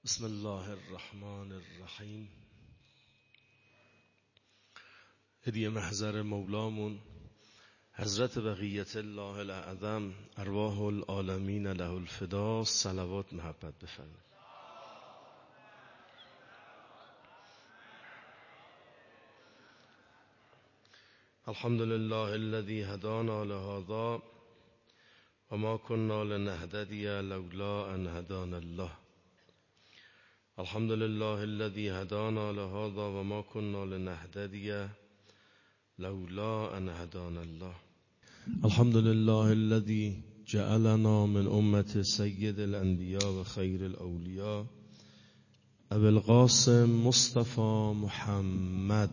بسم الله الرحمن الرحیم. هدیه محضر مولامون حضرت بقیت الله الاعظم ارواح العالمین له الفدا، صلوات محبت بفرمایید. الحمد لله الذي هدانا لهذا وما كنا لنهتدي لولا ان هدانا الله. الحمد لله الذي هدانا لهذا وما كنا لنهتدي لولا ان هدانا الله. الحمد لله الذي جعلنا من أمة سيد الأنبياء وخير الأولياء أبي القاسم مصطفى محمد.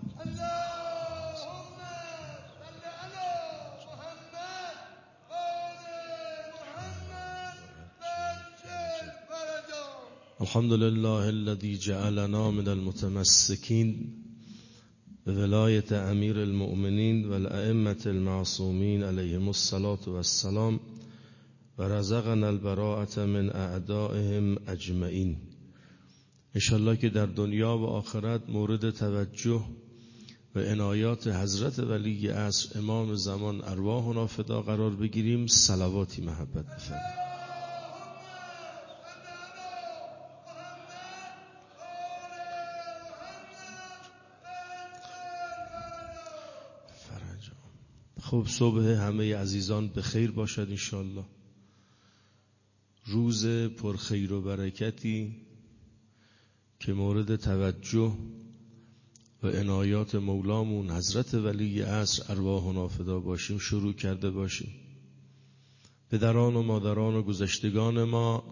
الحمد لله الذي جعلنا من المتمسكين بولاية أمير المؤمنين والأئمة المعصومين عليهم الصلاة والسلام ورزقنا البراءة من أعدائهم أجمعين. انشالله که در دنیا و آخرت مورد توجه و عنایات حضرت ولی عصر امام زمان ارواحنا فدا قرار بگیریم. صلواتی محبت بفرمایید. خب صبح همه عزیزان به خیر باشد انشالله. روز پرخیر و برکتی که مورد توجه و عنایات مولامون حضرت ولی عصر ارواحنا فدا باشیم شروع کرده باشیم. پدران و مادران و گذشتگان ما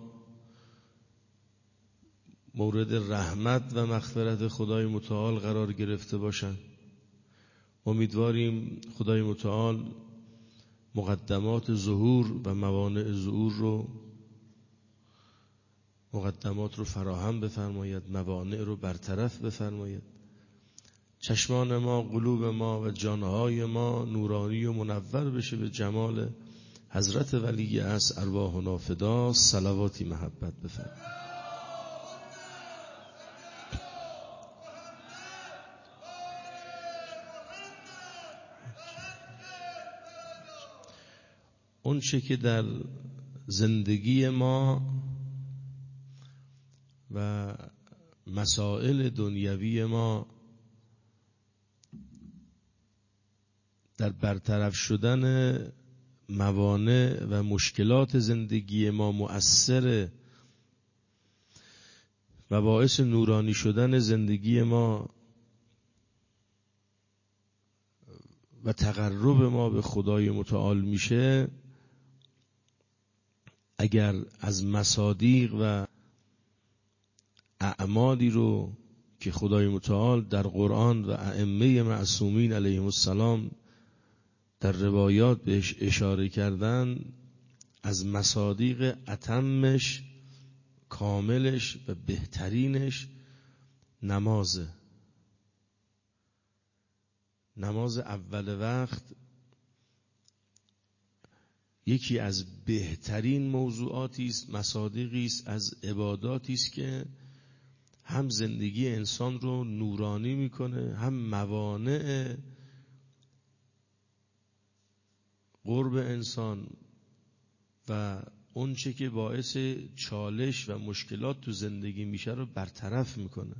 مورد رحمت و مغفرت خدای متعال قرار گرفته باشند. امیدواریم خدای متعال مقدمات ظهور و موانع ظهور مقدمات رو فراهم بفرماید، موانع رو برطرف بفرماید. چشمان ما، قلوب ما و جانهای ما نورانی و منور بشه به جمال حضرت ولی عصر ارواحنا فدا. صلواتی محبت بفرمایید. اون چه که در زندگی ما و مسائل دنیوی ما در برطرف شدن موانع و مشکلات زندگی ما مؤثره و باعث نورانی شدن زندگی ما و تقرب ما به خدای متعال میشه، اگر از مصادیق و اعمالی رو که خدای متعال در قرآن و ائمه معصومین علیهم السلام در روایات بهش اشاره کردن، از مصادیق اتمش، کاملش و بهترینش نماز اول وقت یکی از بهترین موضوعاتی است، مصادیقی است از عباداتی است که هم زندگی انسان رو نورانی میکنه، هم موانع قرب انسان و اون چه که باعث چالش و مشکلات تو زندگی میشه رو برطرف میکنه.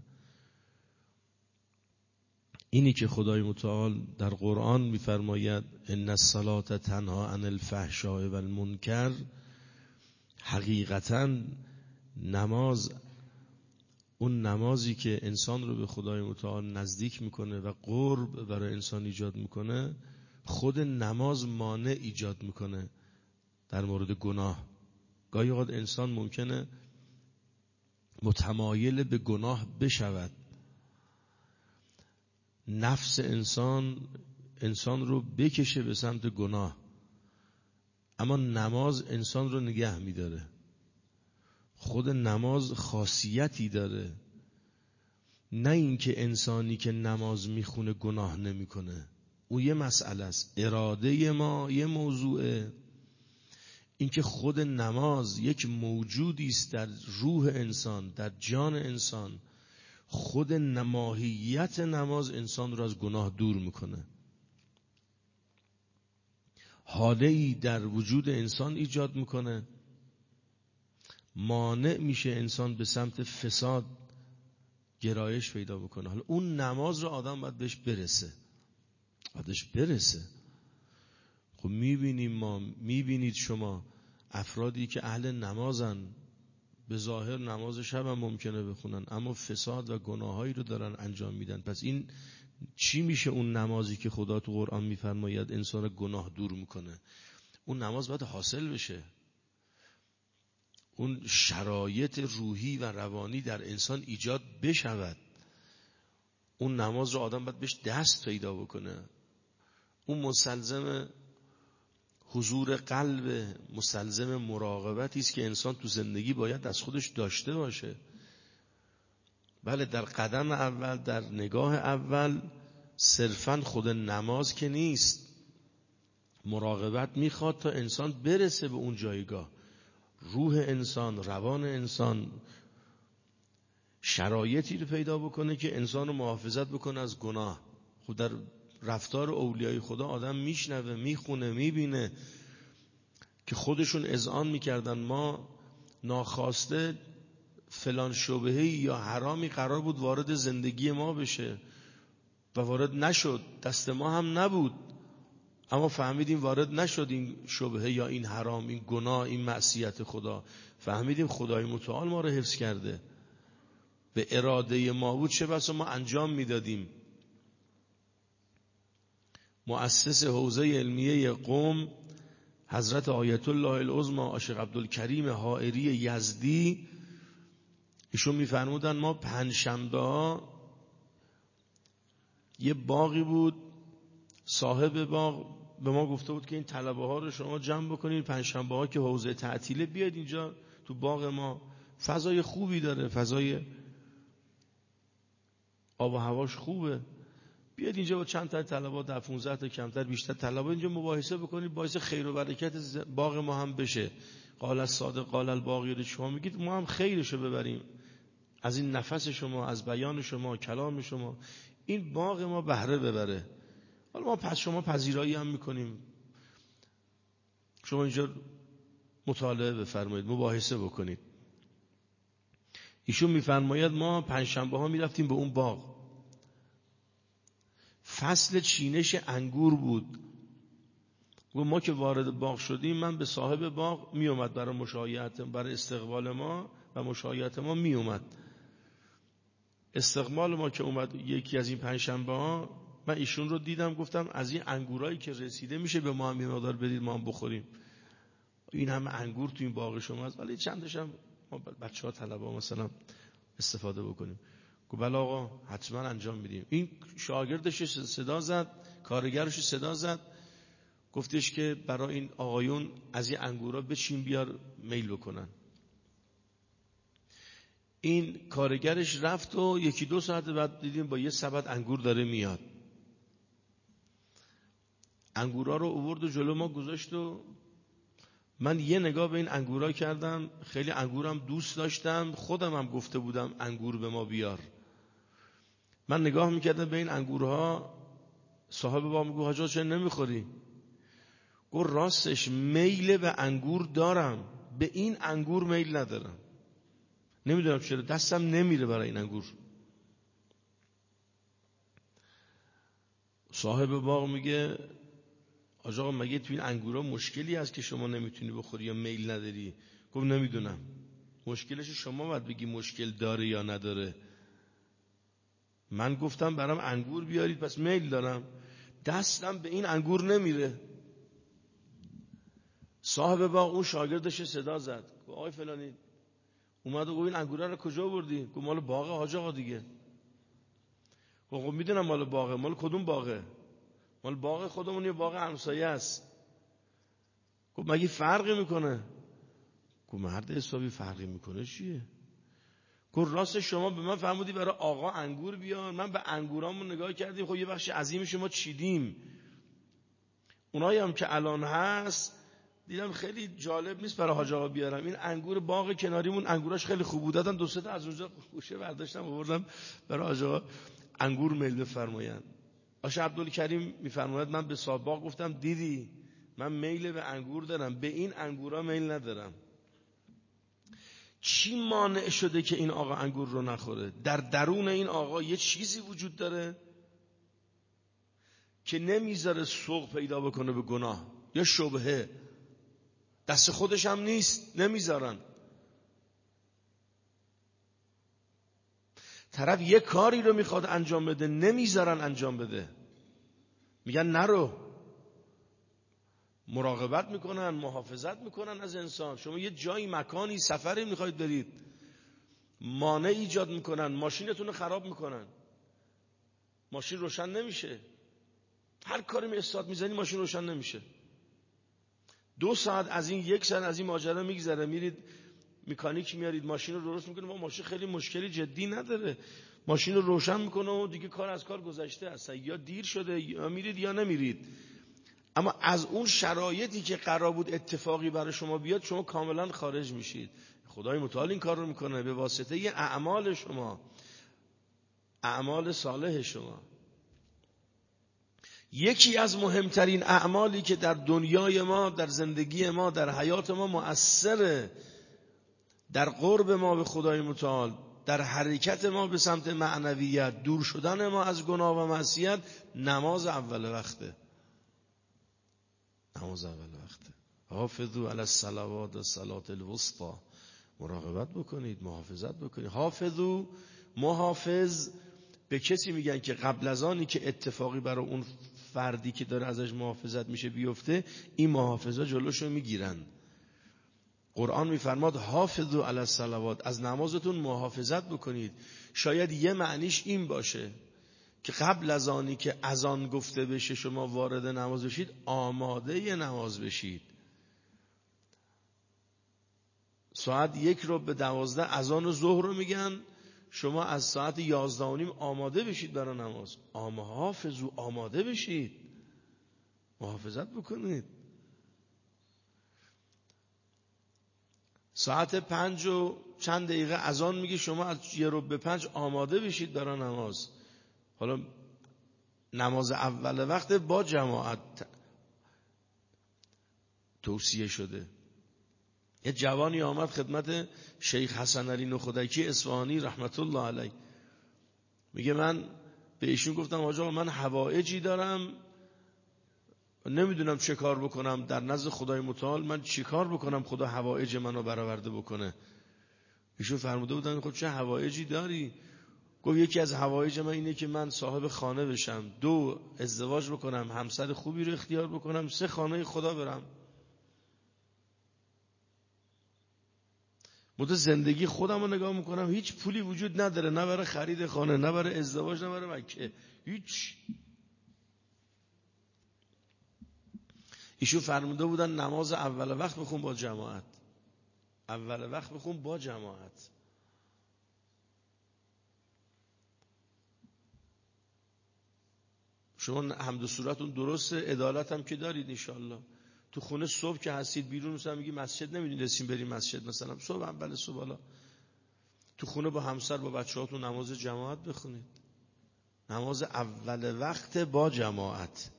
اینی که خدای متعال در قرآن میفرماید ان الصلاة تنها عن الفحشاء والمنکر، حقیقتاً نماز، اون نمازی که انسان رو به خدای متعال نزدیک میکنه و قرب برای انسان ایجاد میکنه، خود نماز مانع ایجاد میکنه در مورد گناه. گاهی اوقات انسان ممکنه متمایل به گناه بشود، نفس انسان رو بکشه به سمت گناه، اما نماز انسان رو نگه میداره. خود نماز خاصیتی داره، نه اینکه انسانی که نماز میخونه گناه نمیکنه، او یه مسئله است. اراده ما یه موضوعه، اینکه خود نماز یک موجودی است در روح انسان، در جان انسان. خود ماهیت نماز انسان رو از گناه دور میکنه. حاله‌ای در وجود انسان ایجاد میکنه، مانع میشه انسان به سمت فساد گرایش پیدا بکنه. حالا اون نماز رو آدم باید بهش برسه. خب میبینید شما افرادی که اهل نمازن، به ظاهر نماز شب هم ممکنه بخونن، اما فساد و گناهایی رو دارن انجام میدن. پس این چی میشه اون نمازی که خدا تو قرآن میفرماید انسان گناه دور میکنه؟ اون نماز باید حاصل بشه، اون شرایط روحی و روانی در انسان ایجاد بشود. اون نماز رو آدم باید بهش دست پیدا بکنه. اون مستلزم حضور قلب، مستلزم مراقبتی است که انسان تو زندگی باید از خودش داشته باشه. بله، در قدم اول، در نگاه اول صرفاً خود نماز که نیست، مراقبت میخواد تا انسان برسه به اون جایگاه. روح انسان، روان انسان شرایطی رو پیدا بکنه که انسان رو محافظت بکنه از گناه. خود در رفتار اولیای خدا آدم میشنوه، میخونه، میبینه که خودشون اذعان میکردن ما ناخواسته فلان شبهه‌ای یا حرامی قرار بود وارد زندگی ما بشه و وارد نشد، دست ما هم نبود، اما فهمیدیم وارد نشد این شبهه یا این حرام، این گناه، این معصیت خدا. فهمیدیم خدای متعال ما رو حفظ کرده، به اراده ما بود، چه بسا ما انجام میدادیم. مؤسس حوزه علمیه قم حضرت آیت الله العظمی شیخ عبدالکریم حائری یزدی، ایشون میفرمودن ما پنجشنبه ها یه باغی بود، صاحب باغ به ما گفته بود که این طلبه ها رو شما جمع بکنید، پنجشنبه ها که حوزه تعطیله بیاید اینجا تو باغ ما، فضای خوبی داره، فضای آب و هواش خوبه، بیاید اینجا با چند تا طلبه، در 15 تا کمتر بیشتر طلبه اینجا مباحثه بکنید، باعث خیر و برکت باغ ما هم بشه. قال الصادق قال الباقی رو شما میگید، ما هم خیرشو ببریم از این نفس شما، از بیان شما، کلام شما، این باغ ما بهره ببره. حالا ما پس شما پذیرایی هم میکنیم، شما اینجا مطالعه بفرمایید، مباحثه بکنید. ایشون میفرماید ما پنجشنبه ها میرفتیم به اون باغ، فصل چینش انگور بود. و ما که وارد باغ شدیم، من به صاحب باغ میومد برای مشایعت، برای استقبال ما و مشایعت ما میومد. استقبال ما که اومد یکی از این پنجشنبه ها، من ایشون رو دیدم، گفتم از این انگورایی که رسیده میشه به ما هم یه مقدار بدید ما هم بخوریم. این همه انگور تو این باغ شما هست، ولی چندش هم ما بچه‌ها طلبه مثلا استفاده بکنیم. گفت بله آقا حتما انجام میدیم. این شاگردش صدا زد، کارگرش صدا زد، گفتش که برای این آقایون از این انگورا بچین بیار میل بکنن. این کارگرش رفت و یکی دو ساعت بعد دیدیم با یه سبد انگور داره میاد. انگورا رو آورد و جلو ما گذاشت و من یه نگاه به این انگورا کردم، خیلی انگورم دوست داشتم، خودم هم گفته بودم انگور به ما بیار. من نگاه میکردم به این انگورها، صاحب باغ میگه حاج آقا چرا نمیخوری؟ گفت راستش میل به انگور دارم، به این انگور میل ندارم، نمیدونم چرا دستم نمیره برای این انگور. صاحب باغ میگه حاج آقا مگه تو این انگورا مشکلی هست که شما نمیتونی بخوری یا میل نداری؟ گفت نمیدونم. مشکلش شما باید بگی مشکل داره یا نداره. من گفتم برام انگور بیارید پس میل دارم، دستم به این انگور نمیره. صاحب باغ اون شاگردش صدا زد، گفت آقای فلانی، اومد و گفت این انگورا رو کجا بردی؟ گفت مال باغ حاج آقا دیگه. گفت خب میدونم مال باغه، مال کدوم باغه؟ مال باغ خودمون یا باغ همسایه است؟ گفت مگه فرقی میکنه؟ گفت مرد حسابی فرقی میکنه چیه؟ گفت راست شما به من فرمودی برای آقا انگور بیار، من به انگورامون نگاه کردیم، خب یه بخش عظیمی شما چیدیم، اونایی هم که الان هست دیدم خیلی جالب نیست برای حاج آقا بیارم. این انگور باغ کناریمون انگوراش خیلی خوب بود، دادن 2-3 تا از اونجا گوشه برداشتم آوردم برای حاج آقا انگور میل بفرمایند. آقا عبدالکریم میفرماید من به صاحب باغ گفتم دیدی من میل به انگور دارم، به این انگورا میل ندارم. چی مانع شده که این آقا انگور رو نخوره؟ در درون این آقا یه چیزی وجود داره که نمیذاره سوق پیدا بکنه به گناه یا شبهه. دست خودش هم نیست، نمیذارن. طرف یه کاری رو میخواد انجام بده، نمیذارن انجام بده، میگن نرو. مراقبت میکنن، محافظت میکنن از انسان. شما یه جایی، مکانی، سفری میخواید برید، مانع ایجاد میکنن، ماشینتون رو خراب میکنن، ماشین روشن نمیشه. هر کاری می استارت میزنی ماشین روشن نمیشه. 2 ساعت از این 1 ساعت از این ماجرا میگذره، میرید مکانیک میارید ماشین رو درست میکنه، ماشین خیلی مشکلی جدی نداره، ماشین رو روشن میکنه و دیگه کار از کار گذشته است. یا دیر شده یا میرید یا نمیرید. اما از اون شرایطی که قرار بود اتفاقی برای شما بیاد شما کاملا خارج میشید. خدای متعال این کار رو میکنه به واسطه اعمال شما، اعمال صالح شما. یکی از مهمترین اعمالی که در دنیای ما، در زندگی ما، در حیات ما مؤثره، در قرب ما به خدای متعال، در حرکت ما به سمت معنویت، دور شدن ما از گناه و معصیت، نماز اول وقته. نماز اول وقته. حافظوا علی الصلوات و الصلاة الوسطی. مراقبت بکنید، محافظت بکنید. حافظوا، محافظ به کسی میگن که قبل از آنی که اتفاقی برای اون فردی که داره ازش محافظت میشه بیفته، این محافظا جلوشو میگیرن. قرآن میفرماد حافظوا علی الصلوات، از نمازتون محافظت بکنید. شاید یه معنیش این باشه که قبل از آنی که اذان گفته بشه شما وارد نماز بشید، آماده نماز بشید. ساعت 11:50 اذان ظهر رو میگن، شما از ساعت 11:30 آماده بشید برای نماز. حافظوا، آماده بشید، محافظت بکنید. ساعت 5 و چند دقیقه اذان میگه، شما از 4:45 آماده بشید برای نماز. حالا نماز اول وقت با جماعت توصیه شده. یه جوانی آمد خدمت شیخ حسن علی نخودکی اصفهانی رحمت الله علیه، میگه من به ایشون گفتم حاج آقا من حوائجی دارم، نمیدونم چه کار بکنم در نزد خدای متعال، من چی کار بکنم خدا حوائج منو برآورده بکنه؟ ایشون فرموده بودن خب چه حوائجی داری؟ گفت یکی از حوائج من اینه که من صاحب خانه بشم، 2 ازدواج بکنم، همسر خوبی رو اختیار بکنم، 3 خانه خدا برم. مدت زندگی خودم رو نگاه میکنم هیچ پولی وجود نداره، نه برای خرید خانه، نه برای ازدواج، نه برای مکه، هیچ. ایشون فرموده بودن نماز اول وقت بخون با جماعت، اول وقت بخون با جماعت. شما حمد و صورتون درسته، عدالت هم که دارید انشالله. تو خونه صبح که هستید بیرون مثلا میگی مسجد نمیدونستیم بریم مسجد، مثلا صبح اول صبح حالا تو خونه با همسر با بچه‌هاتون نماز جماعت بخونید. نماز اول وقت با جماعت.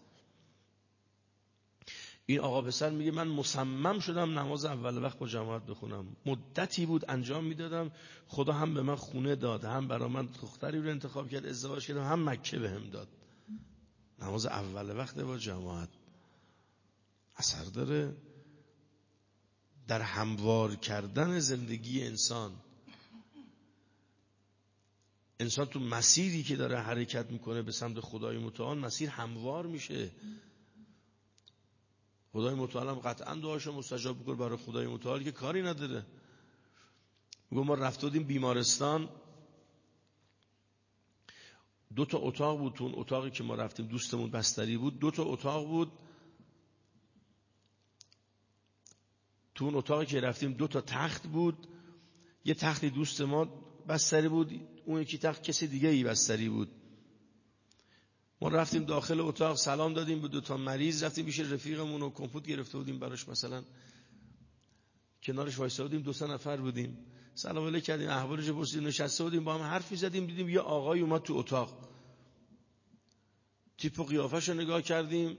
این آقا پسر میگه من مصمم شدم نماز اول وقت با جماعت بخونم. مدتی بود انجام میدادم، خدا هم به من خونه داد، هم برای من دختری رو انتخاب کرد، ازدواج کردم، هم مکه بهم داد. نماز اول وقت با جماعت اثر داره در هموار کردن زندگی انسان. انسان تو مسیری که داره حرکت میکنه به سمت خدای متعال، مسیر هموار میشه. خدای متعال هم قطعا دعاشو مستجاب بکنه برای خدای متعال که کاری نداره. میگم ما رفتیم بیمارستان، 2 تا اتاق بود، تو اون اتاقی که ما رفتیم دوستمون بستری بود، 2 تا اتاق بود. تو اون اتاقی که رفتیم 2 تا تخت بود، یه تختی دوست ما بستری بود، اون یکی تخت کسی دیگه ای بستری بود. ما رفتیم داخل اتاق، سلام دادیم به 2 مریض، رفتیم پیش رفیقمون و کمپوت گرفته بودیم براش، مثلا کنارش وایساده بودیم، 2-3 نفر بودیم، سلام علیک کردیم، احوالش پرسیدیم، نشسته بودیم با هم حرفی زدیم، دیدیم یه آقای اومد تو اتاق، تیپ و قیافش رو نگاه کردیم،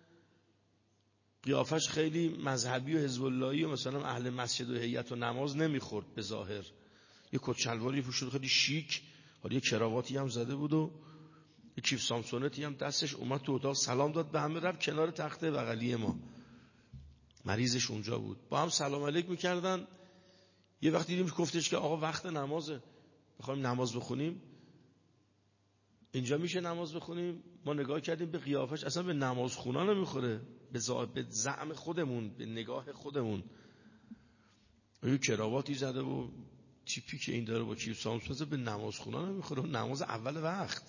قیافش خیلی مذهبی و حزب اللهی و مثلا اهل مسجد و هیئت و نماز نمیخورد به ظاهر، یه کت شلواری پوشیده خیلی شیک، حالا یه کراواتی هم زده بود و یه کیف سامسونتی هم دستش، اومد تو اتاق سلام داد به همه، رفت کنار تخته بغلی ما، مریضش اونجا بود، با هم سلام علیک میکردن. یه وقت دیدیم گفتش که آقا وقت نمازه، میخوایم نماز بخونیم، اینجا میشه نماز بخونیم؟ ما نگاه کردیم به قیافش، اصلا به نماز خونا نمیخوره، به زعم خودمون، به نگاه خودمون، یه کراواتی زده و تیپی که این داره با کیف سامسون، به نماز خونا نمیخوره، نماز اول وقت.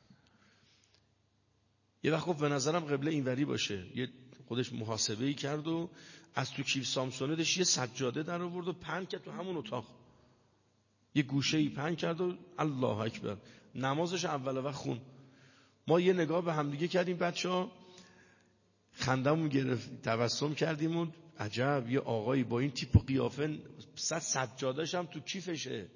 یه وقت گفت به نظرم قبله اینوری باشه، یه خودش محاسبه‌ای کرد و از تو کیف سامسونش یه سجاده در آورد و پهن کرد تو همون اتاق، یه گوشه‌ای پهن کرد و الله اکبر نمازش اول وقت خون. ما یه نگاه به هم دیگه کردیم، بچه‌ها خندمون گرفت، تبسم کردیم و عجب یه آقایی با این تیپ و قیافه سجاده‌اش هم تو کیفشه.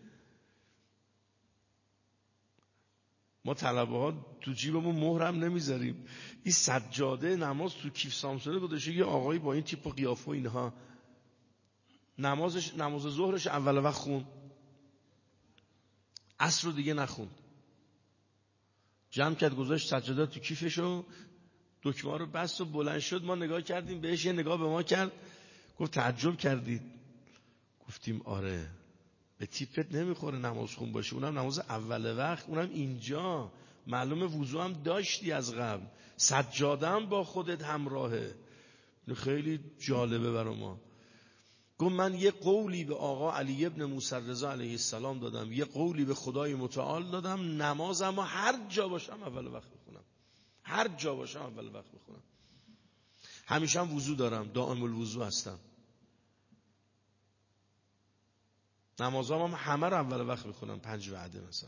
ما طلبه ها تو جیبمون مهرم نمیذاریم، این سجاده نماز تو کیف سامسونه گذاشته یه آقایی با این تیپ و قیافه و اینها، نماز ظهرش اول وقت خون، عصر رو دیگه نخوند، جمع کرد گذاشت سجاده تو کیفشو، دکمه رو بست و بلند شد. ما نگاه کردیم بهش، یه نگاه به ما کرد، گفت تعجب کردید؟ گفتیم آره، به تیپت نمیخوره نماز خون باشه، اونم نماز اول وقت، اونم اینجا، معلومه وضو هم داشتی از قبل، سجاده هم با خودت همراهه. خیلی جالبه برای ما. گفت من یه قولی به آقا علی ابن موسی رضا علیه السلام دادم، یه قولی به خدای متعال دادم، نمازم هر جا باشم اول وقت بخونم، هر جا باشم اول وقت بخونم، همیشه هم وضو دارم، دائم الوضو هستم، نمازام هم همه رو اول وقت بخونم، 5 وعده مثلا.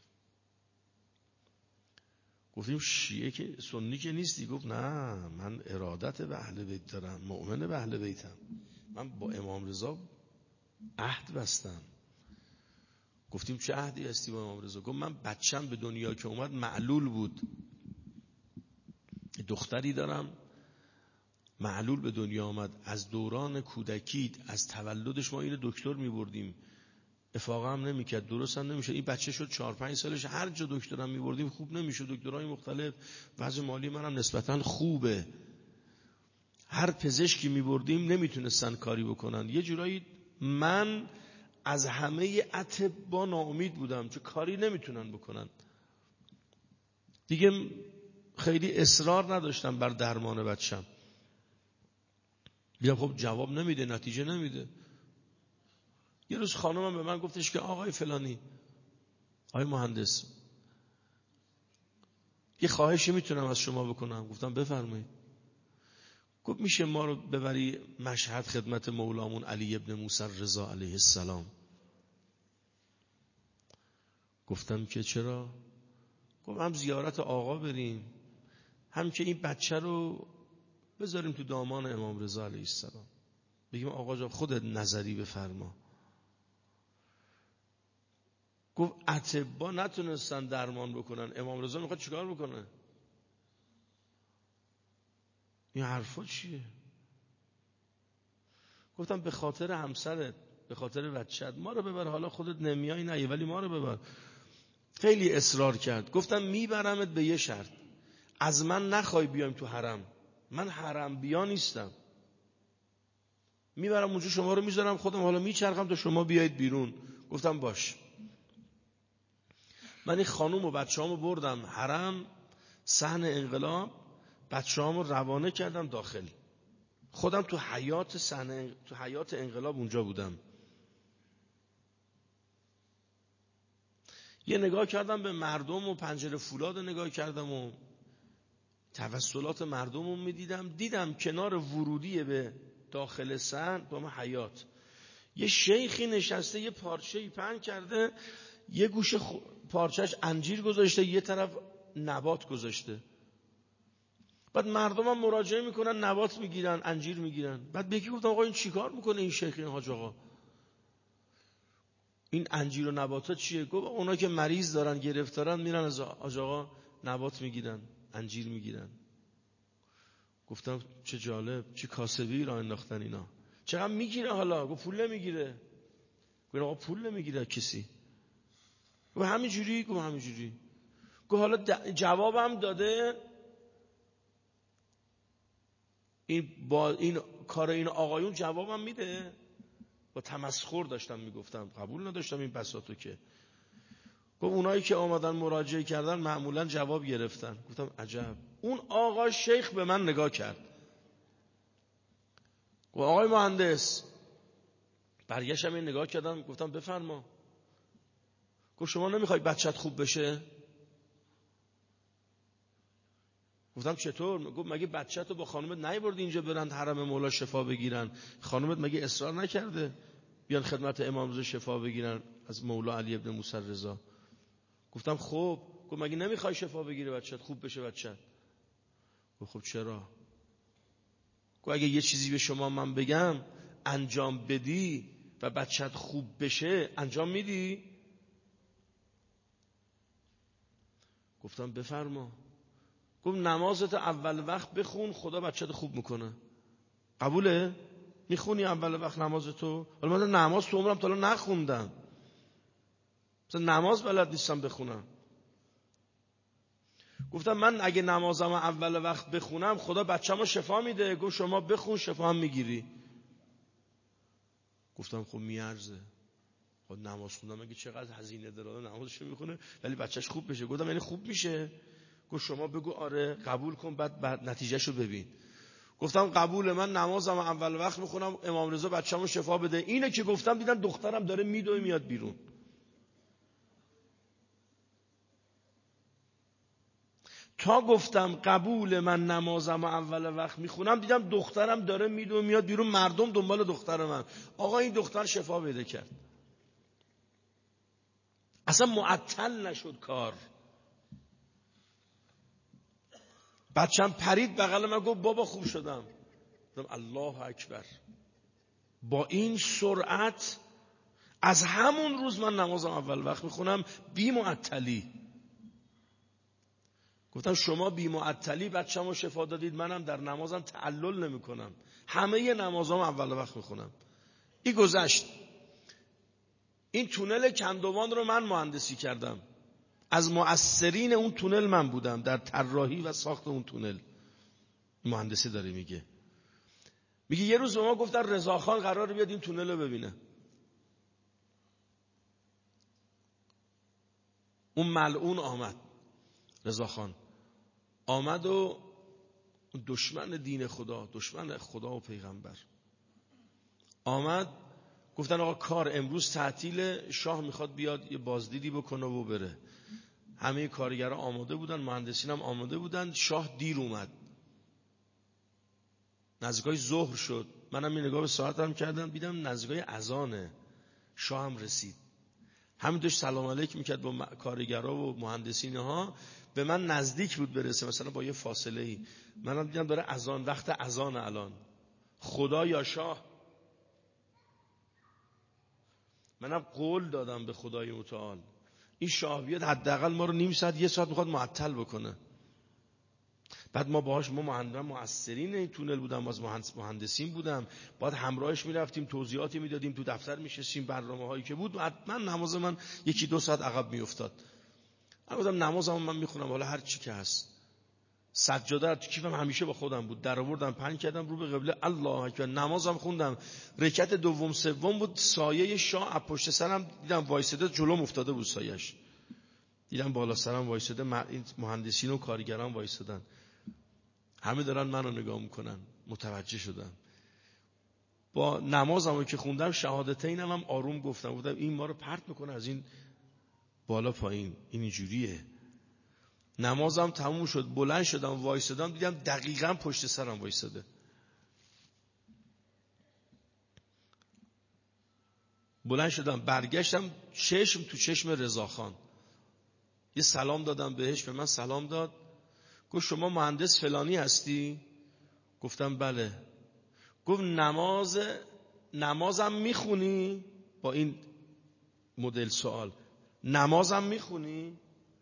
گفتیم شیعه که سنی که نیستی؟ گفت نه، من ارادت به اهل بیت دارم، مؤمن به اهل بیتم، من با امام رضا عهد بستم. گفتیم چه عهدی هستی با امام رضا؟ گفت من بچم به دنیا که اومد معلول بود، دختری دارم معلول به دنیا آمد، از دوران کودکی از تولدش ما اینو دکتر میبردیم، افاقه هم نمیکرد، درست هم نمیشه، این بچه شد 4-5 سالش، هر جا دکترم میبردیم خوب نمیشه، دکترای مختلف، وضع مالی منم نسبتا خوبه، هر پزشکی میبردیم نمیتونستن کاری بکنن، یه جورایی من از همه اطباء ناامید بودم چون کاری نمیتونن بکنن دیگه، خیلی اصرار نداشتم بر درمان بچم، بیام خب جواب نمیده، نتیجه نمیده. یه روز خانمم به من گفتش که آقای فلانی، آقای مهندس، یه خواهشی میتونم از شما بکنم؟ گفتم بفرمایید. گفت میشه ما رو ببری مشهد خدمت مولامون علی ابن موسی رضا علیه السلام؟ گفتم که چرا؟ گفت هم زیارت آقا بریم، هم که این بچه رو بذاریم تو دامان امام رضا علیه السلام، بگیم آقا جان خودت نظری بفرما. گفت اطباء نتونستن درمان بکنن، امام رضا میخواد چیکار بکنه؟ این حرفا چیه؟ گفتم به خاطر همسرت، به خاطر بچت، ما رو ببر، حالا خودت نمیای نه ولی ما رو ببر. خیلی اصرار کرد. گفتم میبرمت به یه شرط، از من نخوای بیایم تو حرم، من حرم بیا نیستم، میبرم اونجا شما رو میذارم خودم، حالا میچرخم تا شما بیایید بیرون. گفتم باش. من این خانوم و بچه‌هامو بردم حرم، صحن انقلاب، بچه‌هامو روانه کردم داخل، خودم تو حیات انقلاب اونجا بودم. یه نگاه کردم به مردم و پنجره فولاد نگاه کردم و توسلات مردم رو میدیدم، دیدم کنار ورودی به داخل صحن با ما حیات یه شیخی نشسته، یه پارچه‌ای پهن کرده، یه گوشه پارچهش انجیر گذاشته، یه طرف نبات گذاشته، بعد مردم هم مراجعه میکنن، نبات میگیرن، انجیر میگیرن. بعد به یکی گفتم آقا این چیکار میکنه این شیخ، این حاج آقا، این انجیر و نباتات چیه؟ گفت اونا که مریض دارن، گرفتارن، میرن از حاج آقا نبات میگیرن، انجیر میگیرن. گفتم چه جالب، چه کاسبی را انداختن اینا. چقدر میگیره حالا؟ گفت پول نمیگیره. گفت آقا پول نمیگیره کسی؟ گفت همینجوری. گفت همینجوری. گفت حالا جوابم داده این با این کار این آقایون جوابم میده. با تمسخر داشتم میگفتم، قبول نداشتم این بساطو که. گفت اونایی که آمدن مراجعه کردن معمولا جواب گرفتن. گفتم عجب. اون آقا شیخ به من نگاه کرد، گفت آقای مهندس. برگشتم این نگاه کردم، گفتم بفرما. گفت شما نمیخوای بچت خوب بشه؟ گفتم چطور؟ گفت مگه بچه‌تو با خانومت نیاوردی اینجا برن حرم مولا شفا بگیرن؟ خانومت مگه اصرار نکرده بیان خدمت امام رضا شفا بگیرن از مولا علی ابن موسی رضا؟ گفتم خب. گفت مگه نمیخوای شفا بگیره بچه‌ت، خوب بشه بچه‌ت؟ گفت خب چرا؟ گفت اگه یه چیزی به شما من بگم انجام بدی و بچه‌ت خوب بشه، انجام میدی؟ گفتم بفرما. گفت نمازت اول وقت بخون، خدا بچه‌ت خوب میکنه. قبوله؟ میخونی اول وقت نمازتو؟ حالا من نماز تو عمرم تا الان نخوندم، مثلا نماز بلد نیستم بخونم. گفتم من اگه نمازم اول وقت بخونم خدا بچه‌مو شفا میده. گفت شما بخون شفا هم میگیری. گفتم خب میارزه. خب نماز خوندم اگه چقدر هزینه داره، نمازشو میخونه ولی بچه‌ش خوب بشه. گفتم یعنی خوب میشه؟ گفت شما بگو آره قبول کن، بعد نتیجهشو ببین. گفتم قبول، من نمازم اول وقت میخونم، امام رضا بچه‌مو شفا بده. اینه که گفتم دیدم دخترم داره میدوه میاد بیرون. تا گفتم قبول، من نمازم اول وقت میخونم، دیدم دخترم داره میدوه میاد بیرون، مردم دنبال دختر من. آقا این دختر شفا پیدا کرد، اصلا معطل نشد کار. بچم پرید بغل من گفت بابا خوب شدم. گفتم الله اکبر. با این سرعت از همون روز من نمازم اول وقت میخونم بی معطلی. گفتم شما بی معطلی بچه‌مو شفا دادید، منم در نمازم تعلل نمیکنم، همه نمازام اول وقت میخونم. این گذشت. این تونل کندوان رو من مهندسی کردم، از مؤثرین اون تونل من بودم در طراحی و ساخت اون تونل. مهندسی داره میگه یه روز به ما گفتن رضاخان قراره بیاد این تونل رو ببینه. اون ملعون آمد، رضاخان آمد و دشمن دین خدا، دشمن خدا و پیغمبر آمد. گفتن آقا کار امروز تعطیل، شاه میخواد بیاد یه بازدیدی بکنه و بره. همه کارگرها آماده بودن، مهندسین هم آماده بودن. شاه دیر اومد، نزدیکای ظهر شد. منم این نگاه به ساعتم کردم، دیدم نزدیکای اذانه. شاه هم رسید، همین داشت سلام علیک میکرد با کارگرها و مهندسین ها. به من نزدیک بود برسه، مثلا با یه فاصله ای. منم دیدم داره اذان، وقت اذان الان. خدا یا شاه؟ منم قول دادم به خدای متعال این شاه بیاد حداقل ما رو نیم ساعت یه ساعت میخواد معطل بکنه. بعد ما باهاش، ما مؤثرین این تونل بودم، از مهندسین بودم، بعد همراهش میرفتیم، توضیحاتی میدادیم، تو دفتر میشستیم، برنامه‌هایی که بود. حتما نماز من یکی دو ساعت عقب میافتاد. من گفتم نمازم من میخونم، حالا هر چی که هست. سجاده تو کیفم همیشه با خودم بود، در آوردم پهن کردم رو به قبله، الله اکبر. نمازم خوندم. رکعت دوم سوم بود، سایه شاه از پشت سرم دیدم وایساده، جلوم افتاده بود سایه‌اش. دیدم بالا سرم وایساده، مهندسین و کارگران وایسادن، همه دارن منو نگاه میکنن. متوجه شدم. با نمازمو که خوندم شهادتینم هم آروم گفتم این ما رو پرت میکنه از این بالا پایین، این اینجوریه. نمازم تموم شد، بلند شدم وایسادم، دیدم دقیقاً پشت سرم وایساده. بلند شدم برگشتم، چشم تو چشم رضاخان، یه سلام دادم بهش، به من سلام داد. گفت شما مهندس فلانی هستی؟ گفتم بله. گفت نمازم میخونی؟ با این مدل سوال نمازم میخونی؟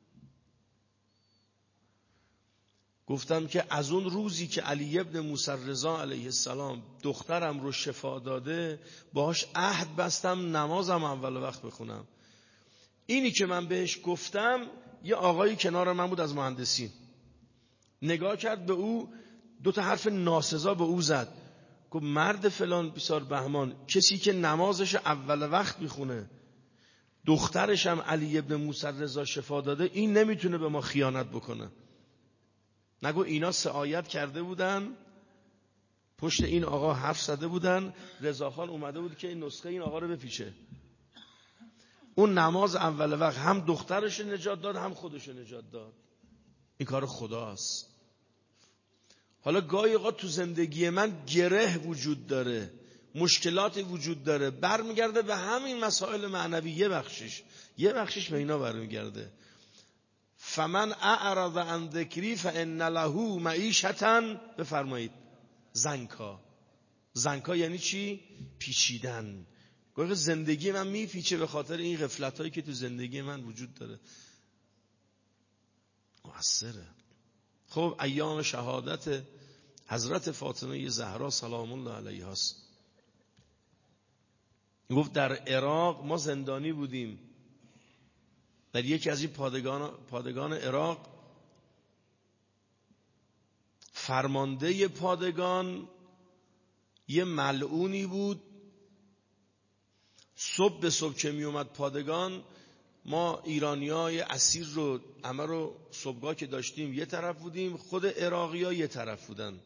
گفتم که از اون روزی که علی ابن موسی رضا علیه السلام دخترم رو شفا داده باهاش عهد بستم نمازم اول وقت بخونم. اینی که من بهش گفتم، یه آقایی کنار من بود از مهندسین، نگاه کرد به او، 2 تا حرف ناسزا به او زد. گفت مرد فلان بیسار بهمان، کسی که نمازش اول وقت میخونه دخترش هم علی ابن موسی رضا شفا داده، این نمیتونه به ما خیانت بکنه. نگو اینا سعایت کرده بودن، پشت این آقا حرف زده بودن، رضاخان اومده بود که این نسخه این آقا رو بپیچه. اون نماز اول وقت هم دخترش نجات داد هم خودش نجات داد. این کار خداست. حالا گاهی اوقات تو زندگی من گره وجود داره، مشکلاتی وجود داره، برمیگرده به همین مسائل معنوی. یه بخشش به اینا برمیگرده. فمن اعرض عن ذکری فان له معیشة، بفرمایید زنکا یعنی چی؟ پیچیدن. گاهی زندگی من میپیچه به خاطر این غفلتایی که تو زندگی من وجود داره. مؤثره. خب ایام شهادت حضرت فاطمه زهرا سلام الله علیها است. گفت در عراق ما زندانی بودیم، در یکی از این پادگان عراق، فرمانده پادگان یه ملعونی بود. صبح به صبح که می اومد پادگان، ما ایرانیای اسیر رو همه رو صبحگاه که داشتیم یه طرف بودیم، خود عراقی‌ها یه طرف بودن.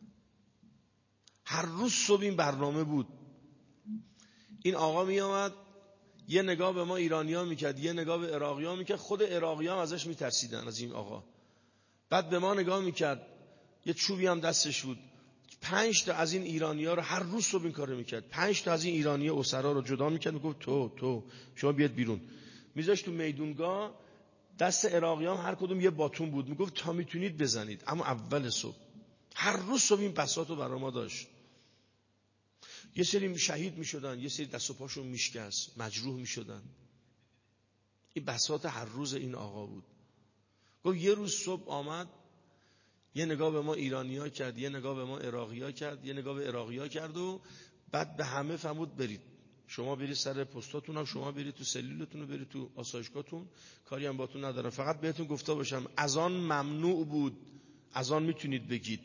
هر روز صبح این برنامه بود. این آقا می اومد یه نگاه به ما ایرانی‌ها میکرد، یه نگاه به عراقی‌ها میکرد. خود عراقی‌ها ازش میترسیدن، از این آقا. بعد به ما نگاه میکرد، یه چوبی هم دستش بود. 5 تا از این ایرانی‌ها رو هر روز صبح این کارو میکرد. 5 تا از این ایرانی‌ها اسرا رو جدا میکرد، میگفت تو شما بیاد بیرون. میذاشت تو میدونگاه، دست عراقی‌ها هر کدوم یه باتون بود، میگفت تا میتونید بزنید، اما اول صبح. هر روز صبح این بساطو برای ما داشت. یه سری شهید میشدن، یه سری دست و پاشون میشکست، مجروح میشدن. این بساط هر روز این آقا بود. گفت یه روز صبح آمد، یه نگاه به ما ایرانی‌ها کرد، یه نگاه به ما عراقی‌ها کرد، یه نگاه به عراقی‌ها کرد و بعد به همه فرمود برید. شما برید سر پستاتون، هم شما برید تو سلولتون و برید تو آسایشگاهتون، کاری هم باتون ندارم. فقط بهتون گفته باشم اذان ممنوع بود، اذان میتونید بگید.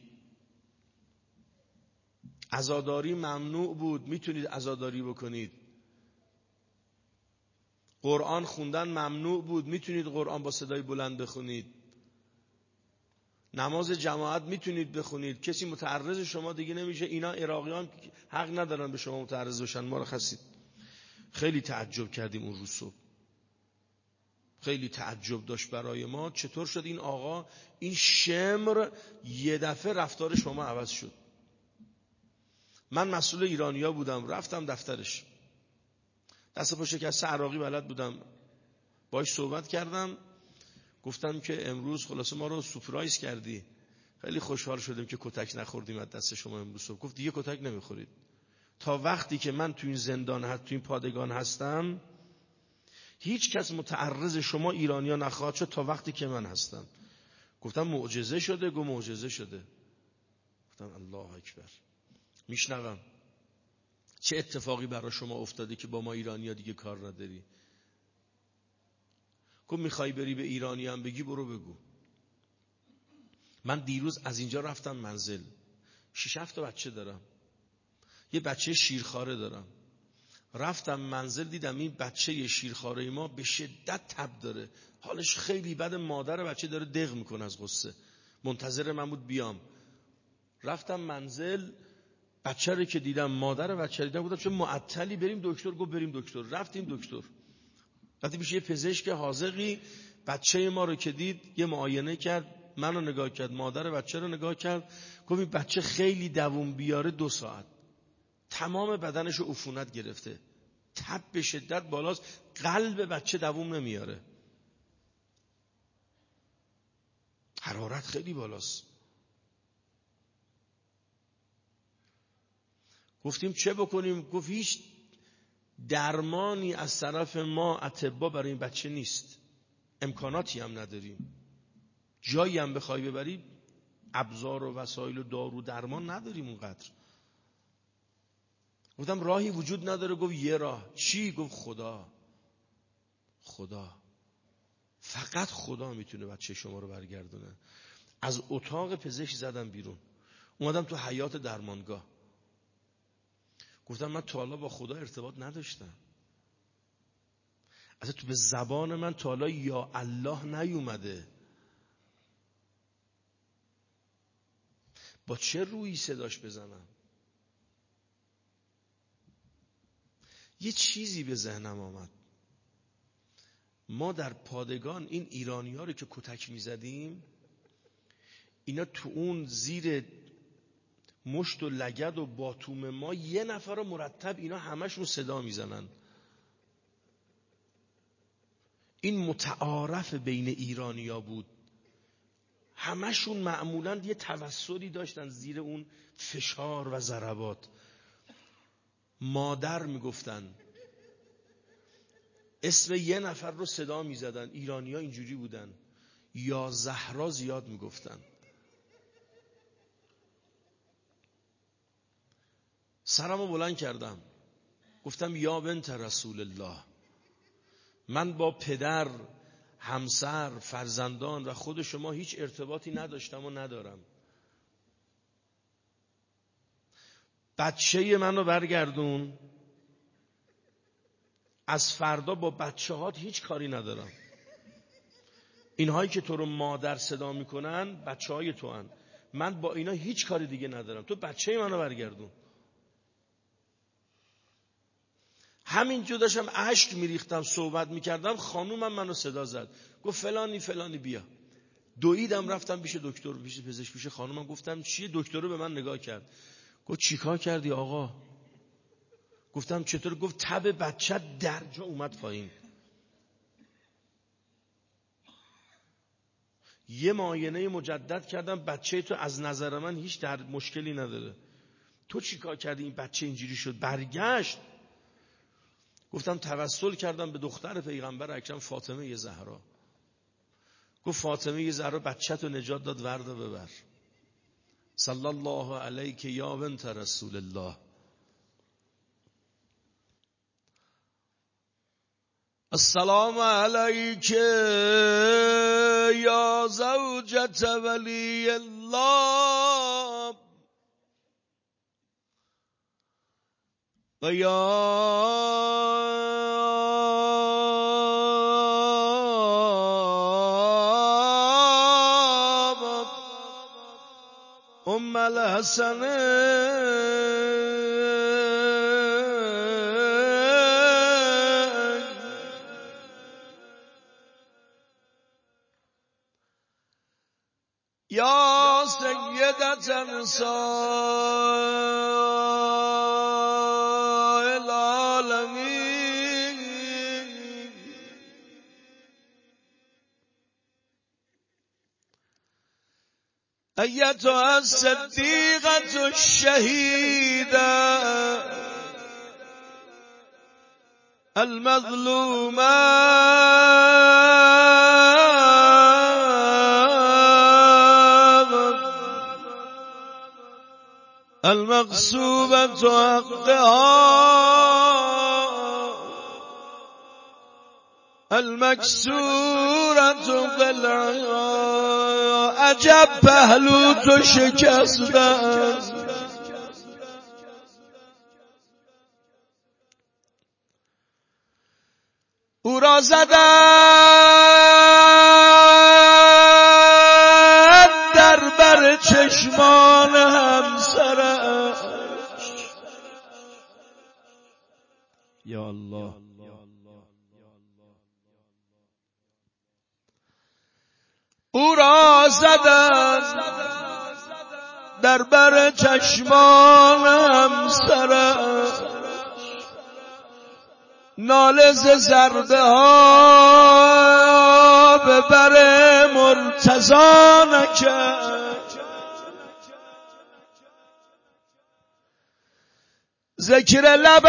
عزاداری ممنوع بود، میتونید عزاداری بکنید. قرآن خوندن ممنوع بود، میتونید قرآن با صدای بلند بخونید. نماز جماعت میتونید بخونید، کسی متعرض شما دیگه نمیشه. اینا عراقیان حق ندارن به شما متعرض بشن. ما رو خسید. خیلی تعجب کردیم اون روز صبح. خیلی تعجب داشت برای ما، چطور شد این آقا، این شمر یه دفعه رفتار شما عوض شد. من مسئول ایرانیا بودم، رفتم دفترش، دست پا شکسته عراقی بلد بودم، باهاش صحبت کردم. گفتم که امروز خلاصه ما رو سورپرایز کردی، خیلی خوشحال شدیم که کتک نخوردیم از دست شما امروز صبح. گفت دیگه کتک نمیخورید. تا وقتی که من تو این زندان تو این پادگان هستم، هیچ کس متعرض شما ایرانیا نخواهد شد تا وقتی که من هستم. گفتم معجزه شده؟ گفت معجزه شده. گفتم الله اکبر. میشنوم چه اتفاقی برای شما افتاده که با ما ایرانیا دیگه کار نداری؟ گفت میخوای بری به ایرانی هم بگی برو بگو. من دیروز از اینجا رفتم منزل، 6-7 تا بچه دارم، یه بچه شیرخواره دارم. رفتم منزل دیدم این بچه شیرخواره ما به شدت تب داره، حالش خیلی بد. مادر بچه داره دق میکنه از غصه، منتظر من بود بیام. رفتم منزل، بچه رو که دیدم، مادر بچه رو دیدم، گفتم چه معطلی، بریم دکتر. گفت بریم دکتر. رفتیم دکتر. وقتی میشه یه پزشک حاذقی، بچه ما رو که دید یه معاینه کرد، منو نگاه کرد، مادر بچه رو نگاه کرد، گفت این بچه خیلی دووم بیاره 2 ساعت تمام بدنشو عفونت گرفته، تب به شدت بالاست، قلب بچه دووم نمیاره. حرارت خیلی بالاست. گفتیم چه بکنیم؟ گفت هیچ درمانی از طرف ما اطباء برای این بچه نیست، امکاناتی هم نداریم، جایی هم بخوای ببری ابزار و وسایل و دارو درمان نداریم اونقدر. گفتم راهی وجود نداره؟ گفت یه راه. چی؟ گفت خدا. فقط خدا میتونه بچه شما رو برگردونه. از اتاق پزشک زدم بیرون، اومدم تو حیاط درمانگاه. گفتم من تا حالا با خدا ارتباط نداشتم، اصلا تو به زبان من تا حالا یا الله نیومده. با چه رویی صداش بزنم؟ یه چیزی به ذهنم آمد. ما در پادگان این ایرانی‌ها رو که کتک می‌زدیم، اینا تو اون زیر مشت و لگد و باتوم ما یه نفر رو مرتب اینا همشون صدا میزنن. این متعارف بین ایرانی‌ها بود، همشون معمولاً یه توسلی داشتن زیر اون فشار و ضربات. مادر میگفتن، اسم یه نفر رو صدا میزدن. ایرانی‌ها اینجوری بودن، یا زهرا زیاد میگفتن. سرمو بلند کردم، گفتم یا بنت رسول الله، من با پدر، همسر، فرزندان و خود شما هیچ ارتباطی نداشتم و ندارم. بچه منو برگردون، از فردا با بچه هات هیچ کاری ندارم. اینهایی که تو رو مادر صدا میکنن بچه های تو هن، من با اینا هیچ کاری دیگه ندارم، تو بچه منو برگردون. همینجور داشتم اشک میریختم صحبت میکردم، خانومم منو صدا زد، گفت فلانی بیا. دویدم رفتم پیش دکتر، پیش پزشک، پیش خانومم. گفتم چیه؟ دکتر رو به من نگاه کرد، گفت چیکار کردی آقا؟ گفتم چطور؟ گفت تب بچه در جا اومد پایین. یه معاینه مجدد کردم، بچه تو از نظر من هیچ در مشکلی نداره. تو چیکار کردی این بچه اینجوری شد؟ برگشت. گفتم توسل کردم به دختر پیغمبر اکرم فاطمه زهرا. گفت فاطمه زهرا بچه تو نجات داد، وردا ببر. صلی الله علیک یا بنت رسول الله. السلام علیک یا زوجة ولی الله و یا ام الحسن یا سیدة نساء العالمین ایتها الصدیقة الشهیدة المظلومة المغصوبة حقها المکسورة ضلعها. عجب پهلو تو شکستن، او را زدن در بر چشمان همسرش. یا الله، او را زدن در بر چشمان همسرش. ناله ز ضربه ها به بر مرتضی نکرد. ذکر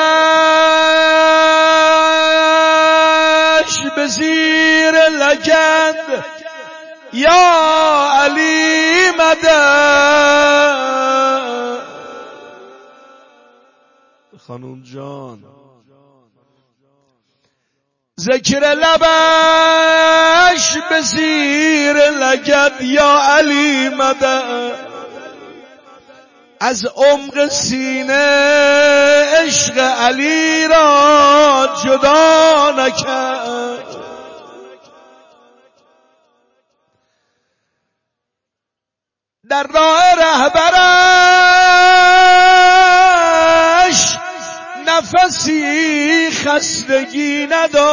لبش به زیر لگد یا علی مدد. خانوم جان ذکر لبش به زیر لگد یا علی مدد. از عمق سینه عشق علی را جدا نکرد. در راه رهبرش نفسی خستگی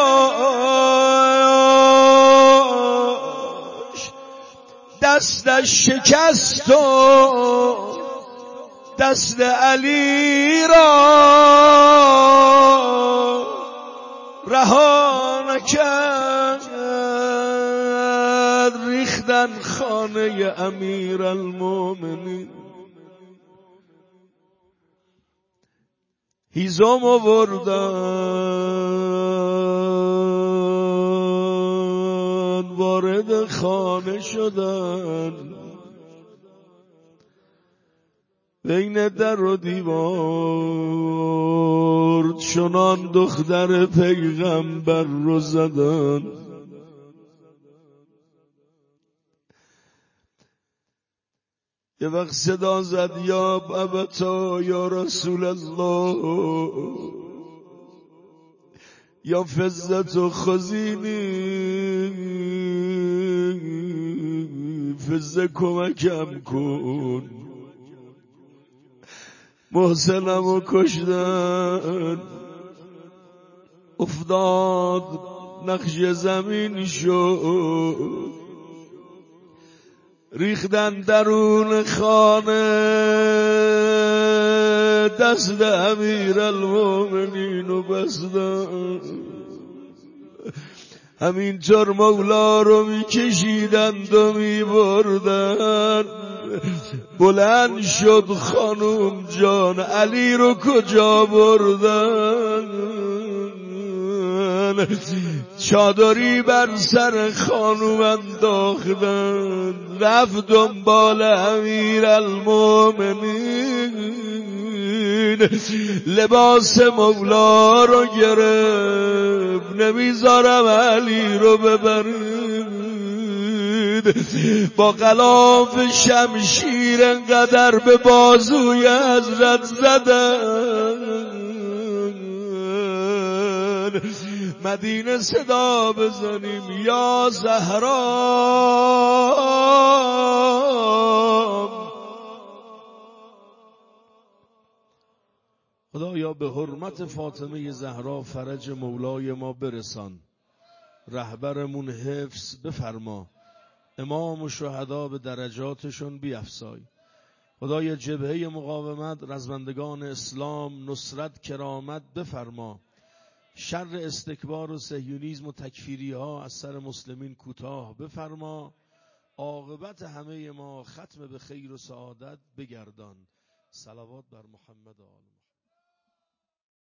نداشت. دستش شکست و دست علی را رها نکرد. ریختن خانه امیرالمومنین. هیزم آوردن وارد خانه شدن. بین در و دیوار چنان دختر پیغمبر رو زدن. یه وقت صدا زد یا ابتا یا رسول الله یا فزت و خزینی. فزه کمکم کن محسنمو کشتن. افتاد نقش زمین شد. ریختن درون خانه دست امیرالمومنین و بستن. همینطور مولا رو میکشیدند و میبردن. بلند شد خانوم جان علی رو کجا بردن. چادری بر سر خانوم انداختن. رفت دنبال امیرالمومنین. لباس مولا رو گرفت. نمیذارم علی رو ببرید. با غلاف شمشیر انقدر به بازوی حضرت زدن مدینه صدا بزنیم یا زهرا. خدایا به حرمت فاطمه زهرا فرج مولای ما برسان. رهبرمون حفظ بفرما. امام و شهدا به درجاتشون بیفزای. خدای جبهه مقاومت، رزمندگان اسلام، نصرت، کرامت بفرما. شر استکبار و صهیونیسم و تکفیری ها از سر مسلمین کوتاه بفرما. عاقبت همه ما ختم به خیر و سعادت بگردان. صلوات بر محمد و آل